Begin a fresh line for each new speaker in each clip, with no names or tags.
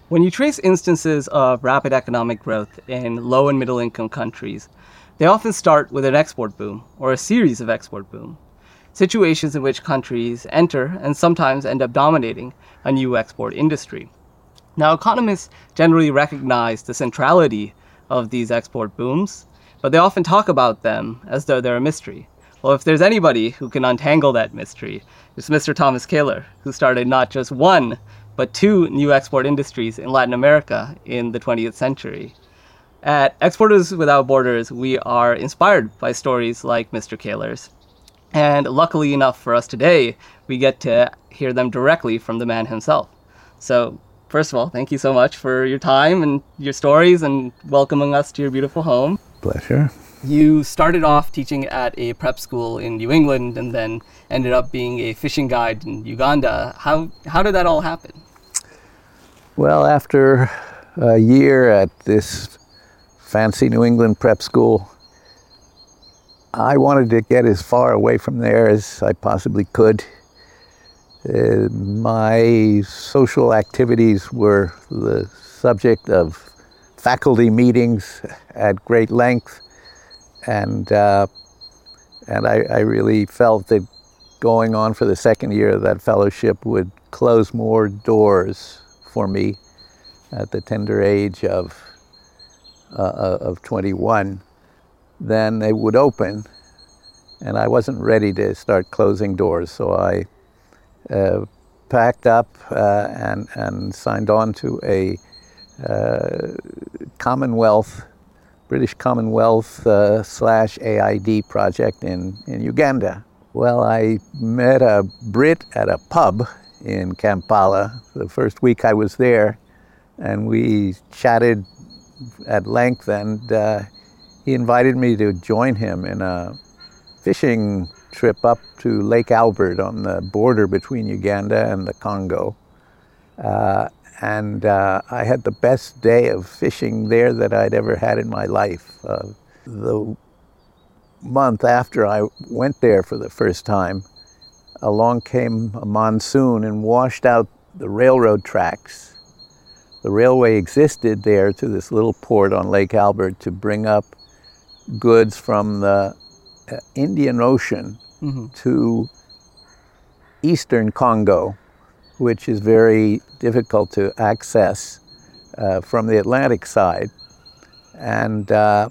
When you trace instances of rapid economic growth in low and middle income countries, they often start with an export boom or a series of export boom, situations in which countries enter and sometimes end up dominating a new export industry. Now, economists generally recognize the centrality of these export booms, but they often talk about them as though they're a mystery. Well, if there's anybody who can untangle that mystery, it's Mr. Thomas Kaler, who started not just one, but two new export industries in Latin America in the 20th century. At Exporters Without Borders, we are inspired by stories like Mr. Kaler's. And luckily enough for us today, we get to hear them directly from the man himself. So, first of all, thank you so much for your time and your stories and welcoming us to your beautiful home.
Pleasure.
You started off teaching at a prep school in New England and then ended up being a fishing guide in Uganda. How did that all happen?
Well, after a year at this fancy New England prep school, I wanted to get as far away from there as I possibly could. My social activities were the subject of faculty meetings at great length, and I really felt that going on for the second year of that fellowship would close more doors for me at the tender age of 21 than they would open, and I wasn't ready to start closing doors, so I packed up and signed on to a Commonwealth, British Commonwealth / AID project in Uganda. Well, I met a Brit at a pub in Kampala the first week I was there, and we chatted at length, and he invited me to join him in a fishing trip up to Lake Albert on the border between Uganda and the Congo. And I had the best day of fishing there that I'd ever had in my life. The month after I went there for the first time, along came a monsoon and washed out the railroad tracks. The railway existed there to this little port on Lake Albert to bring up goods from the Indian Ocean to eastern Congo, which is very difficult to access from the Atlantic side. And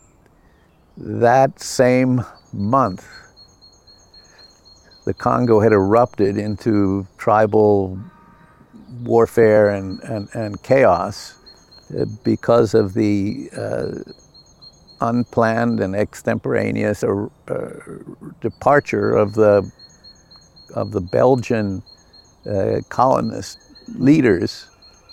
that same month, the Congo had erupted into tribal warfare and chaos because of the unplanned and extemporaneous departure of the Belgian colonist leaders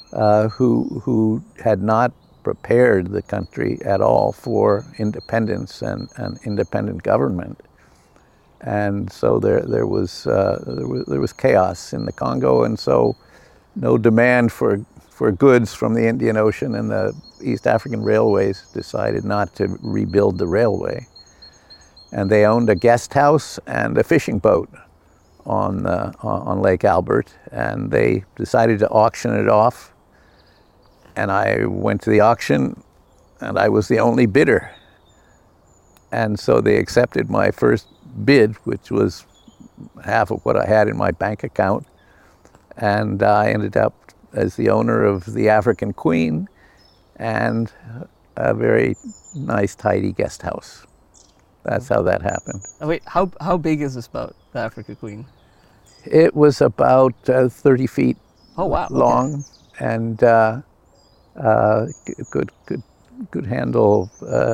who had not prepared the country at all for independence and independent government. And so there was chaos in the Congo, and so no demand for goods from the Indian Ocean, and the East African Railways decided not to rebuild the railway. And they owned a guest house and a fishing boat on Lake Albert, and they decided to auction it off. And I went to the auction, and I was the only bidder. And so they accepted my first bid, which was half of what I had in my bank account. And I ended up as the owner of the African Queen and a very nice, tidy guest house. That's how that happened.
Oh, wait, how big is this boat, the Africa Queen?
It was about 30 feet long,
okay.
And could handle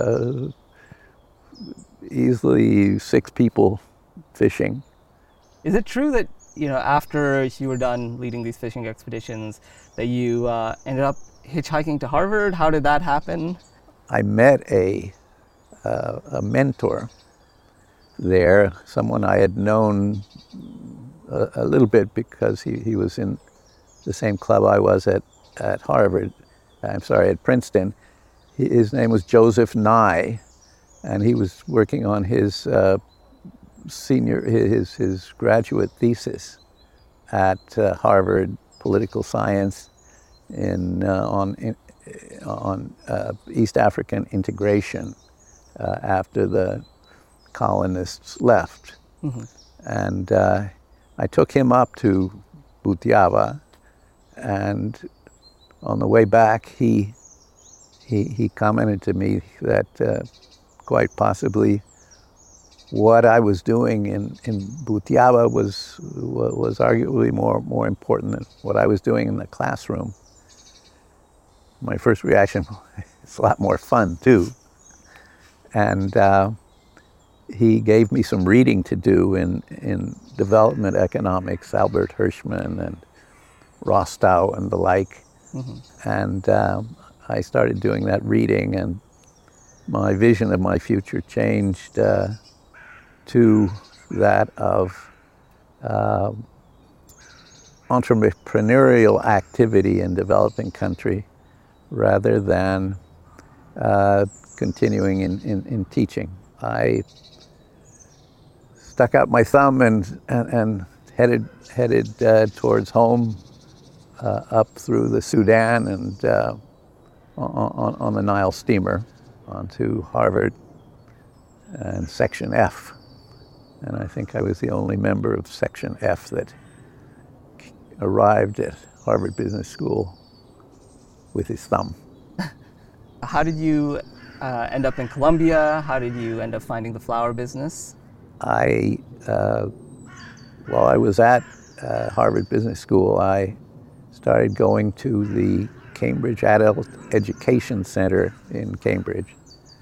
easily 6 people fishing.
Is it true that, after you were done leading these fishing expeditions, that you ended up hitchhiking to Harvard? How did that happen?
I met a mentor there, someone I had known a little bit because he was in the same club I was at Harvard. At Princeton. His name was Joseph Nye, and he was working on his graduate thesis at Harvard, political science, on East African integration after the colonists left. And I took him up to Butiaba, and on the way back, he commented to me that quite possibly what I was doing in Butiaba was arguably more important than what I was doing in the classroom. My first reaction, it's a lot more fun too. And he gave me some reading to do in development economics, Albert Hirschman and Rostow and the like. And I started doing that reading, and my vision of my future changed to that of entrepreneurial activity in developing country rather than continuing in teaching. I stuck out my thumb and headed towards home, up through the Sudan and on the Nile steamer onto Harvard and Section F. And I think I was the only member of Section F that arrived at Harvard Business School with his thumb.
How did you end up in Colombia? How did you end up finding the flower business?
While I was at Harvard Business School, I started going to the Cambridge Adult Education Center in Cambridge,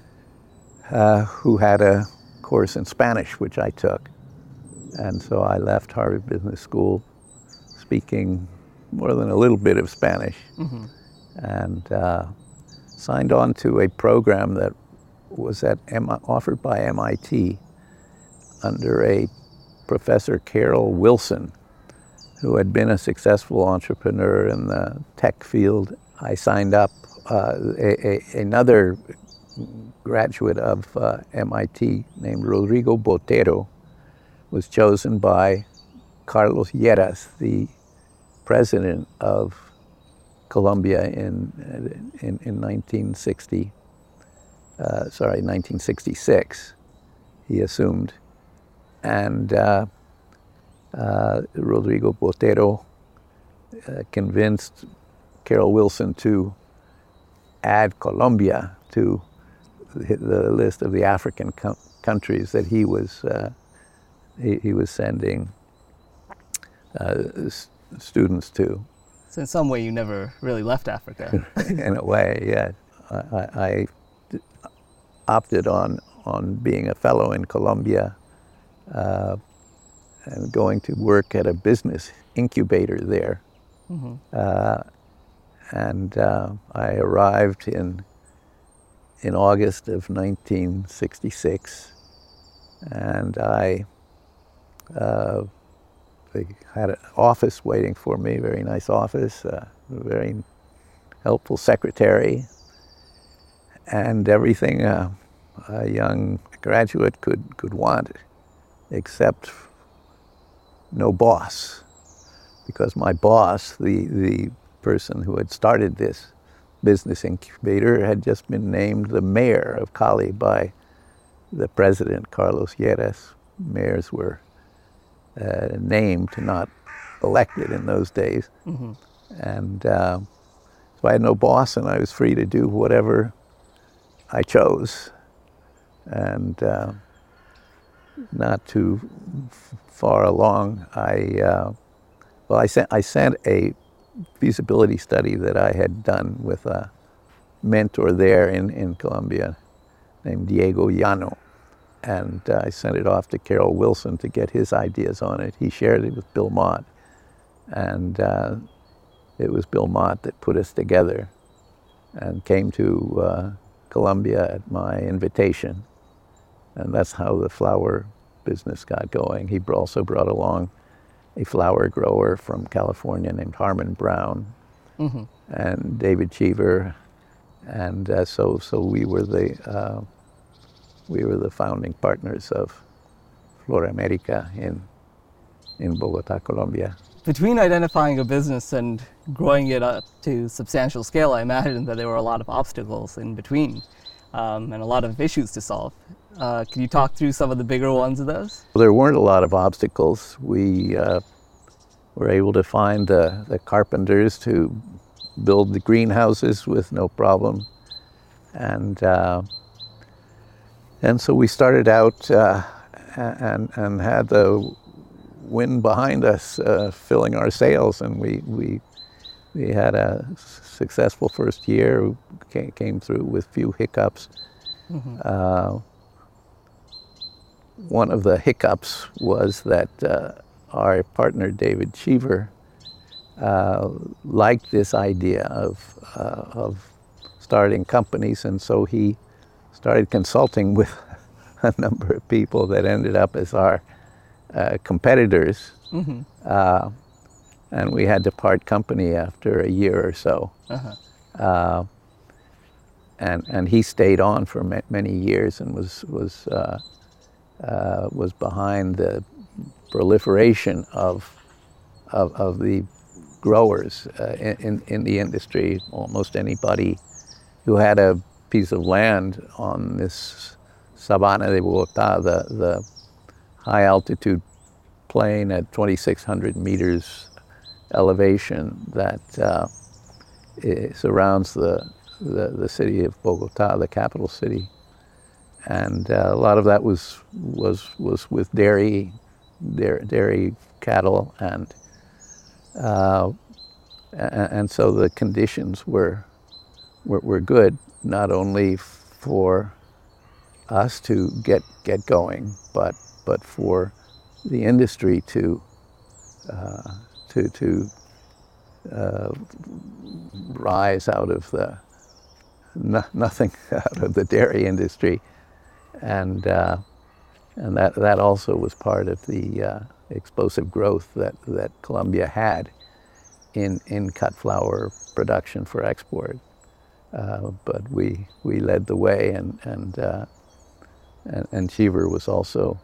who had a course in Spanish, which I took. And so I left Harvard Business School speaking more than a little bit of Spanish, and signed on to a program that was offered by MIT under a Professor Carol Wilson, who had been a successful entrepreneur in the tech field. I signed up. Another graduate of MIT named Rodrigo Botero was chosen by Carlos Lleras, the president of Colombia in 1966. He assumed, and Rodrigo Botero convinced Carol Wilson to add Colombia to the list of the African countries that he was sending students to.
So in some way, you never really left Africa.
In a way, yeah. I opted on being a fellow in Colombia and going to work at a business incubator there. And I arrived in August of 1966, and I had an office waiting for me, very nice office, a very helpful secretary, and everything a young graduate could want, except no boss. Because my boss, the person who had started this business incubator, had just been named the mayor of Cali by the president, Carlos Lleras. Mayors were named, not elected in those days. And so I had no boss, and I was free to do whatever I chose. And not too far along, I sent a feasibility study that I had done with a mentor there in Colombia named Diego Llano. And I sent it off to Carol Wilson to get his ideas on it. He shared it with Bill Mott. And it was Bill Mott that put us together and came to Colombia at my invitation. And that's how the flower business got going. He also brought along a flower grower from California named Harmon Brown, and David Cheever. And so we were the founding partners of Flora America in Bogota, Colombia.
between identifying a business and growing it up to substantial scale, I imagine that there were a lot of obstacles in between, and a lot of issues to solve. Can you talk through some of the bigger ones of those?
There weren't a lot of obstacles. We were able to find the carpenters to build the greenhouses with no problem. And so we started out and had the wind behind us, filling our sails, and we had a successful first year. Came through with few hiccups. Mm-hmm. One of the hiccups was that our partner David Cheever liked this idea of starting companies, and so he started consulting with a number of people that ended up as our competitors. Mm-hmm. And we had to part company after a year or so. Uh-huh. And he stayed on for many years and was behind the proliferation of the growers in the industry. Almost anybody who had a piece of land on this Sabana de Bogotá, the high altitude plain at 2,600 meters elevation that surrounds the city of Bogotá, the capital city, and a lot of that was with dairy cattle, and so the conditions were good, not only for us to get going, but for the industry to rise out of the nothing out of the dairy industry, and that also was part of the explosive growth that Colombia had in cut flour production for export. But we led the way, and Cheever was also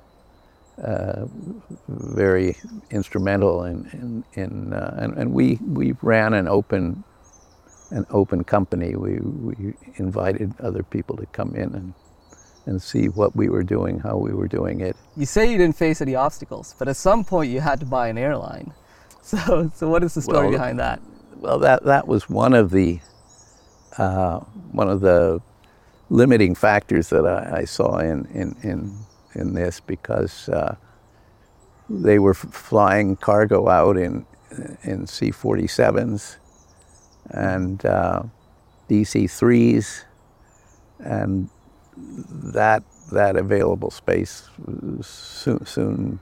very instrumental and we ran an open company. We invited other people to come in and see what we were doing, how we were doing it.
You say you didn't face any obstacles, but at some point you had to buy an airline. So what is the story behind that?
Well, that was one of the limiting factors that I saw in this, because they were flying cargo out in C-47s and DC-3s, and that available space soon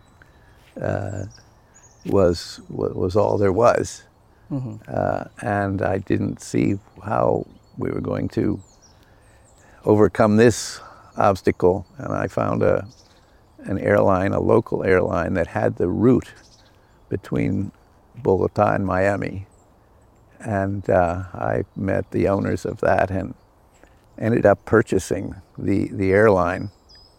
was all there was. Mm-hmm. And I didn't see how we were going to overcome this obstacle, and I found an airline, a local airline that had the route between Bogotá and Miami, and I met the owners of that and ended up purchasing the airline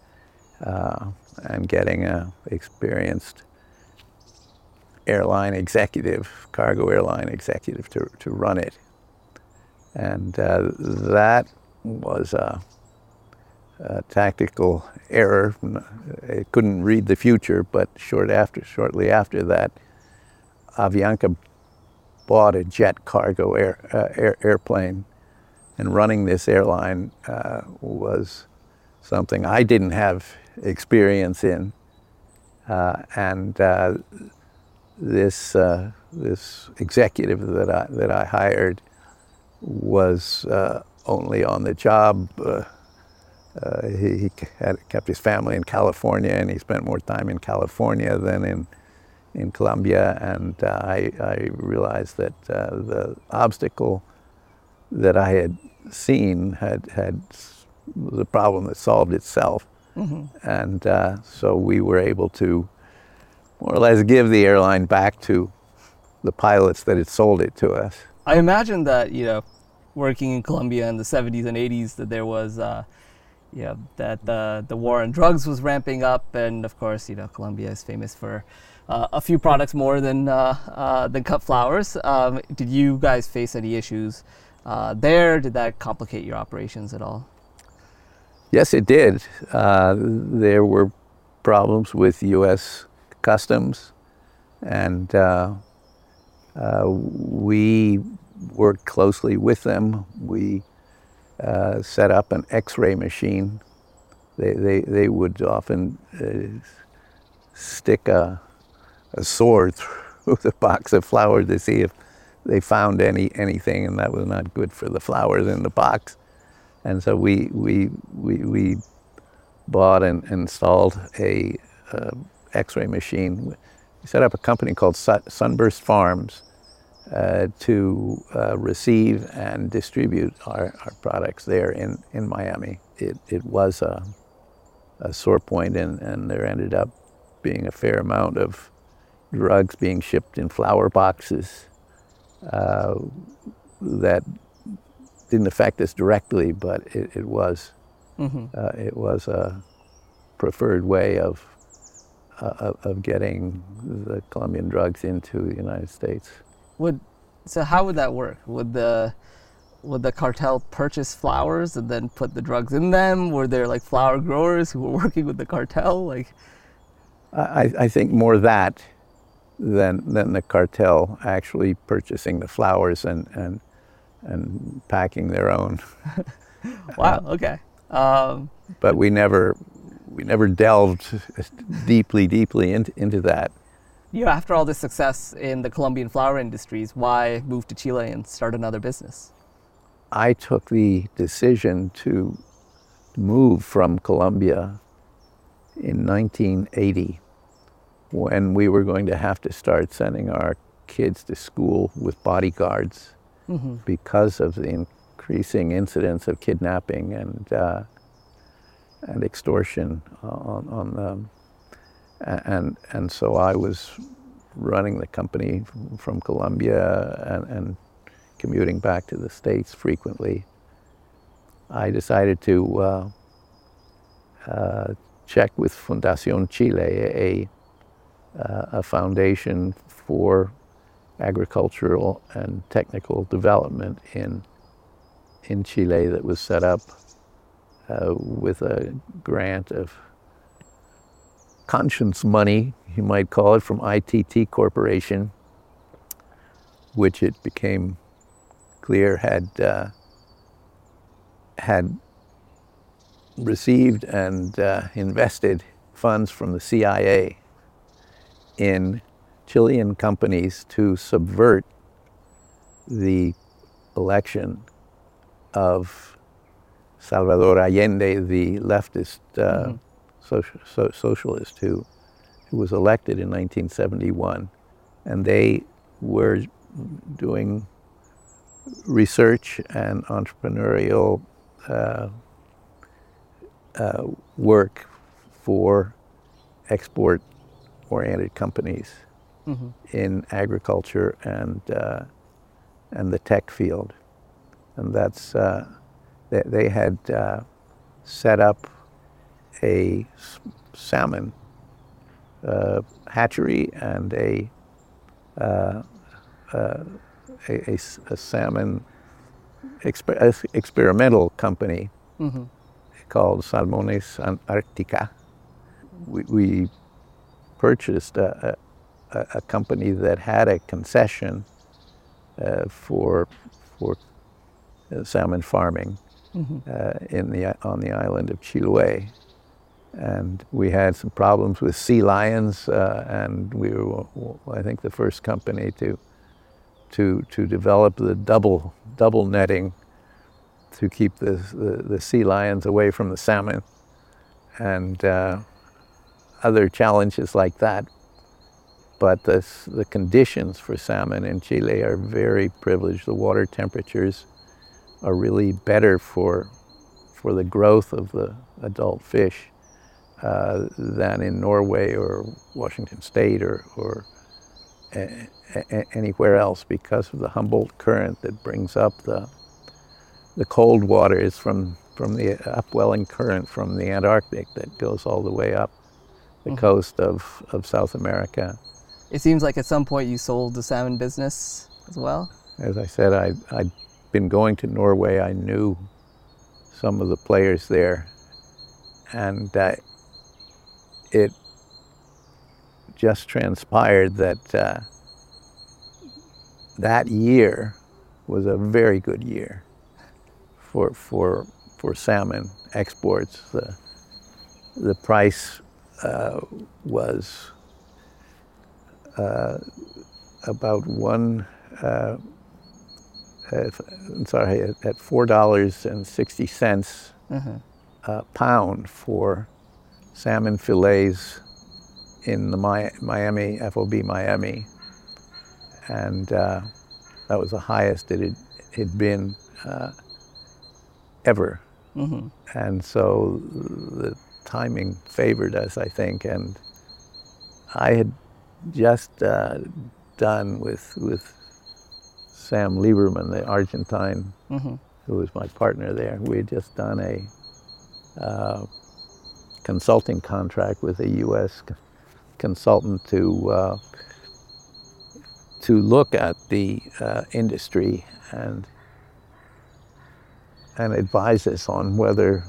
and getting an experienced airline executive, cargo airline executive, to run it, and that was a tactical error. It couldn't read the future, but shortly after that, Avianca bought a jet cargo airplane, and running this airline was something I didn't have experience in, and this executive that I hired was only on the job. He had kept his family in California, and he spent more time in California than in Colombia. And I realized that the obstacle that I had seen was a problem that solved itself. Mm-hmm. And so we were able to more or less give the airline back to the pilots that had sold it to us.
I imagine that, working in Colombia in the 70s and 80s, that there was, that the war on drugs was ramping up, and of course, Colombia is famous for a few products more than cut flowers. Did you guys face any issues there? Did that complicate your operations at all?
Yes, it did. There were problems with U.S. Customs, and we worked closely with them. We set up an X-ray machine. They would often stick a sword through the box of flour to see if they found anything, and that was not good for the flowers in the box. And so we bought and installed a X-ray machine. We set up a company called Sunburst Farms to receive and distribute our products there in Miami. It was a sore point, and there ended up being a fair amount of drugs being shipped in flower boxes that didn't affect us directly, but it was a preferred way of getting the Colombian drugs into the United States.
So how would that work? Would the cartel purchase flowers and then put the drugs in them? Were there like flower growers who were working with the cartel? Like,
I think more that than the cartel actually purchasing the flowers and packing their own.
wow. Okay.
But we never delved deeply into that.
After all this success in the Colombian flower industries, why move to Chile and start another business?
I took the decision to move from Colombia in 1980, when we were going to have to start sending our kids to school with bodyguards because of the increasing incidence of kidnapping and extortion on them. And so I was running the company from Colombia and commuting back to the States frequently. I decided to check with Fundación Chile, a foundation for agricultural and technical development in Chile that was set up with a grant of conscience money, you might call it, from ITT Corporation, which it became clear had received and invested funds from the CIA in Chilean companies to subvert the election of Salvador Allende, the leftist socialist who was elected in 1971. And they were doing research and entrepreneurial work for export-oriented companies in agriculture and the tech field. And that's they had set up a salmon hatchery and a salmon experimental company called Salmones Antarctica. We purchased a company that had a concession for salmon farming on the island of Chiloé. And we had some problems with sea lions, and we were, I think, the first company to develop the double netting to keep the sea lions away from the salmon, and other challenges like that. But the conditions for salmon in Chile are very privileged. The water temperatures are really better for the growth of the adult fish than in Norway or Washington State or anywhere else, because of the Humboldt Current that brings up the cold waters from the upwelling current from the Antarctic that goes all the way up the coast of South America.
It seems like at some point you sold the salmon business as well.
As I said, I'd been going to Norway. I knew some of the players there, and it just transpired that that year was a very good year for salmon exports. The price was about at $4.60 a pound for salmon fillets in the Miami, FOB Miami. And that was the highest it had been ever. And so the timing favored us, I think. And I had just done with Sam Lieberman, the Argentine, who was my partner there. We had just done a consulting contract with a U.S. consultant to look at the industry and advise us on whether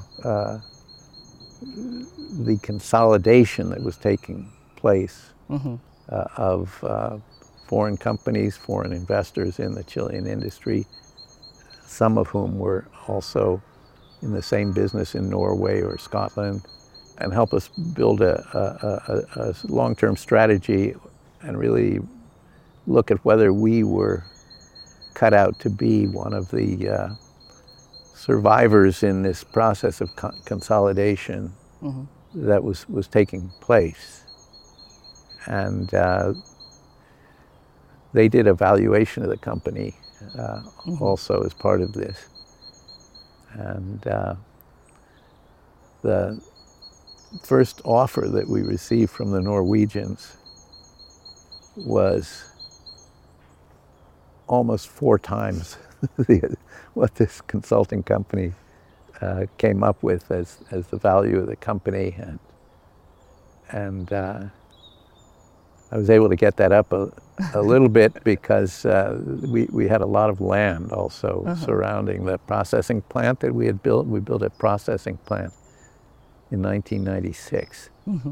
the consolidation that was taking place of foreign companies, foreign investors in the Chilean industry, some of whom were also in the same business in Norway or Scotland, and help us build a long-term strategy and really look at whether we were cut out to be one of the survivors in this process of consolidation that was taking place. And they did a valuation of the company also as part of this. And the first offer that we received from the Norwegians was almost 4 times what this consulting company came up with as the value of the company. And I was able to get that up a little bit because we had a lot of land also surrounding the processing plant that we had built. We built a processing plant in 1996.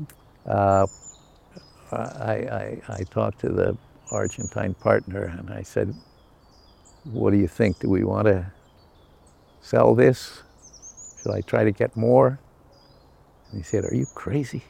I talked to the Argentine partner and I said, what do you think? Do we want to sell this? Should I try to get more? And he said, are you crazy?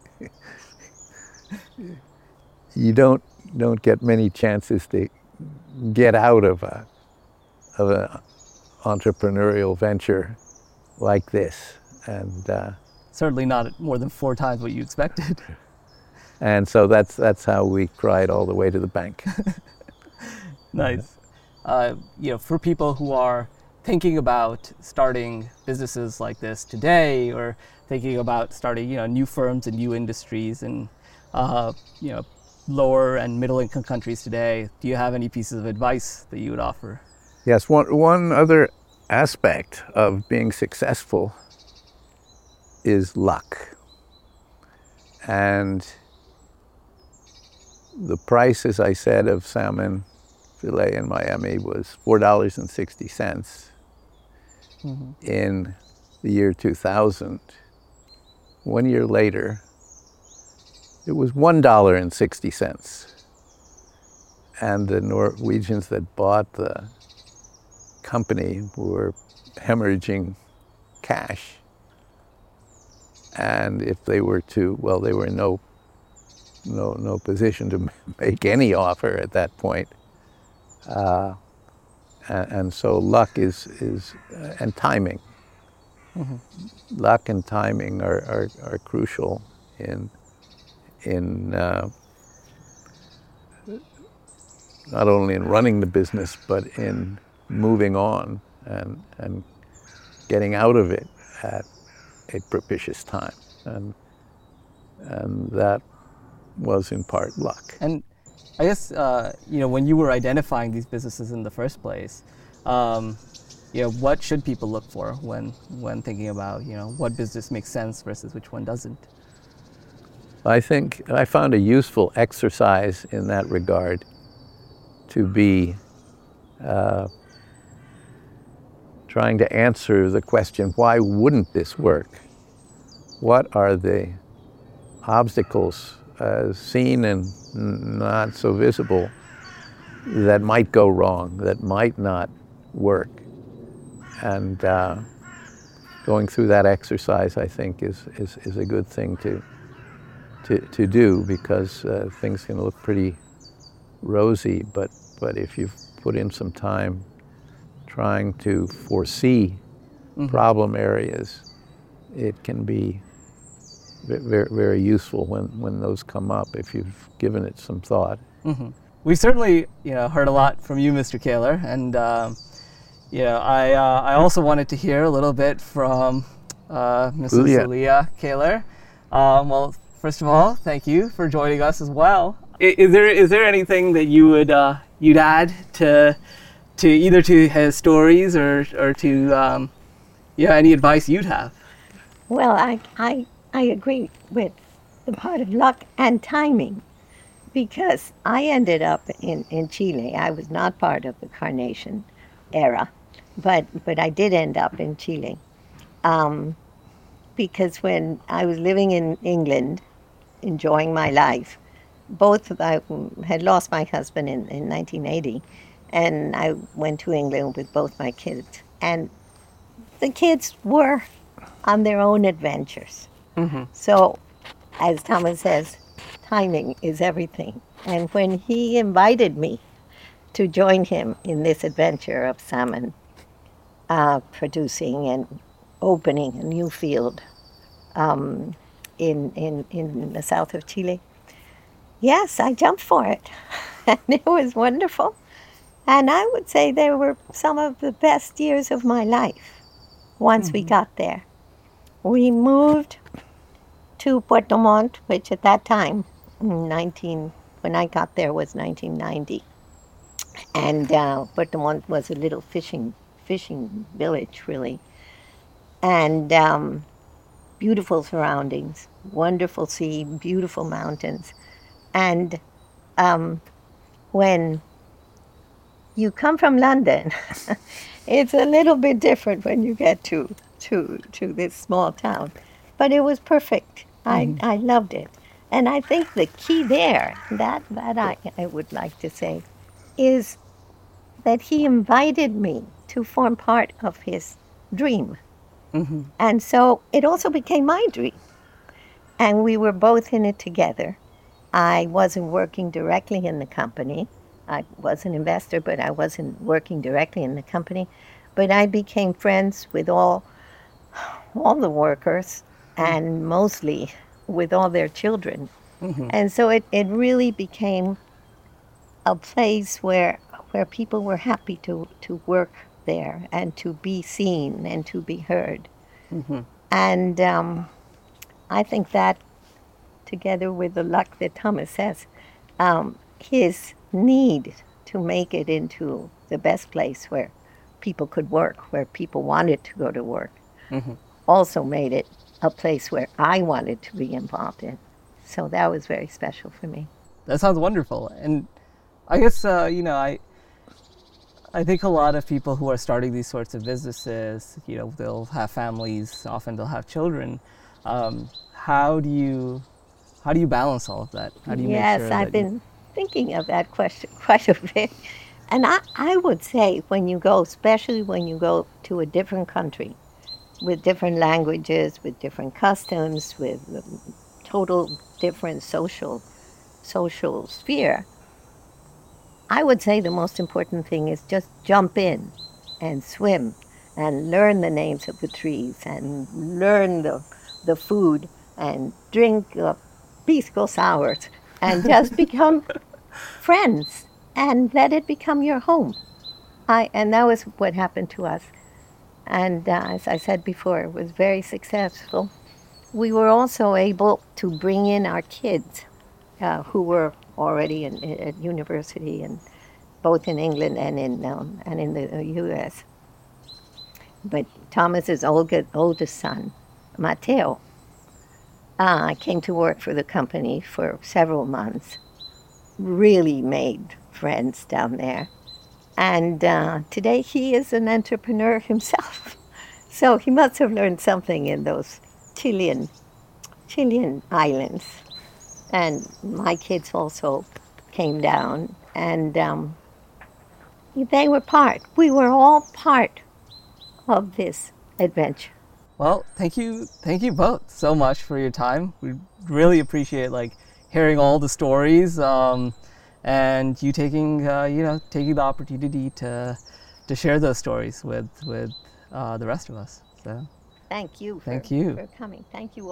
You don't get many chances to get out of an entrepreneurial venture like this. And
certainly not more than 4 times what you expected.
And so that's how we cried all the way to the bank.
Nice. For people who are thinking about starting businesses like this today, or thinking about starting, new firms and new industries and, lower and middle income countries today, do you have any pieces of advice that you would offer?
Yes, one other aspect of being successful is luck. And the price, as I said, of salmon fillet in Miami was $4.60 in the year 2000. 1 year later, it was $1.60. And the Norwegians that bought the company were hemorrhaging cash. And if they were they were in no position to make any offer at that point. And so luck and timing. Luck and timing are crucial in not only in running the business, but in moving on and getting out of it at a propitious time. And that was in part luck.
And I guess, when you were identifying these businesses in the first place, what should people look for when thinking about, what business makes sense versus which one doesn't?
I think I found a useful exercise in that regard to be trying to answer the question, why wouldn't this work? What are the obstacles, seen and not so visible, that might go wrong, that might not work? And going through that exercise, I think, is a good thing to do, because things can look pretty rosy, but if you've put in some time trying to foresee problem areas, it can be very, very useful when those come up, if you've given it some thought.
We've certainly, heard a lot from you, Mr. Kaler, and I also wanted to hear a little bit from Mrs. Leah Kaler. Well, first of all, thank you for joining us as well. Is there anything that you would you'd add to either to his stories or to any advice you'd have?
Well, I agree with the part of luck and timing, because I ended up in Chile. I was not part of the Carnation era, but I did end up in Chile, because when I was living in England, enjoying my life, I had lost my husband in 1980, and I went to England with both my kids. And the kids were on their own adventures. So, as Thomas says, timing is everything. And when he invited me to join him in this adventure of salmon producing and opening a new field in the south of Chile, yes, I jumped for it. And it was wonderful. And I would say they were some of the best years of my life once we got there. We moved to Puerto Montt, which at that time, when I got there, was 1990. And Puerto Montt was a little fishing village, really. And beautiful surroundings, wonderful sea, beautiful mountains. And when you come from London, it's a little bit different when you get to this small town. But it was perfect. I loved it. And I think the key there, that I would like to say, is that he invited me to form part of his dream. And so it also became my dream. And we were both in it together. I wasn't working directly in the company. I was an investor, but I wasn't working directly in the company. But I became friends with all the workers, and mostly with all their children. And so it really became a place where people were happy to work there and to be seen and to be heard. And I think that, together with the luck that Thomas says, his need to make it into the best place where people could work, where people wanted to go to work, also made it a place where I wanted to be involved in. So that was very special for me.
That sounds wonderful. And I guess, I think a lot of people who are starting these sorts of businesses, they'll have families, often they'll have children. How do you balance all of that? How do you
Yes,
make sure
I've been thinking of that question quite a bit. And I would say especially when you go to a different country, with different languages, with different customs, with total different social sphere, I would say the most important thing is just jump in and swim and learn the names of the trees and learn the food and drink pisco sours and just become friends and let it become your home. And that was what happened to us. And as I said before, it was very successful. We were also able to bring in our kids who were already at university, and both in England and in the U.S. But Thomas's oldest son, Mateo, I came to work for the company for several months. Really made friends down there. And today he is an entrepreneur himself. So he must have learned something in those Chilean islands. And my kids also came down, and we were all part of this adventure.
Well, thank you both so much for your time. We really appreciate hearing all the stories, and you taking taking the opportunity to share those stories with the rest of us. So
Thank you
thank you.
for coming. Thank you all.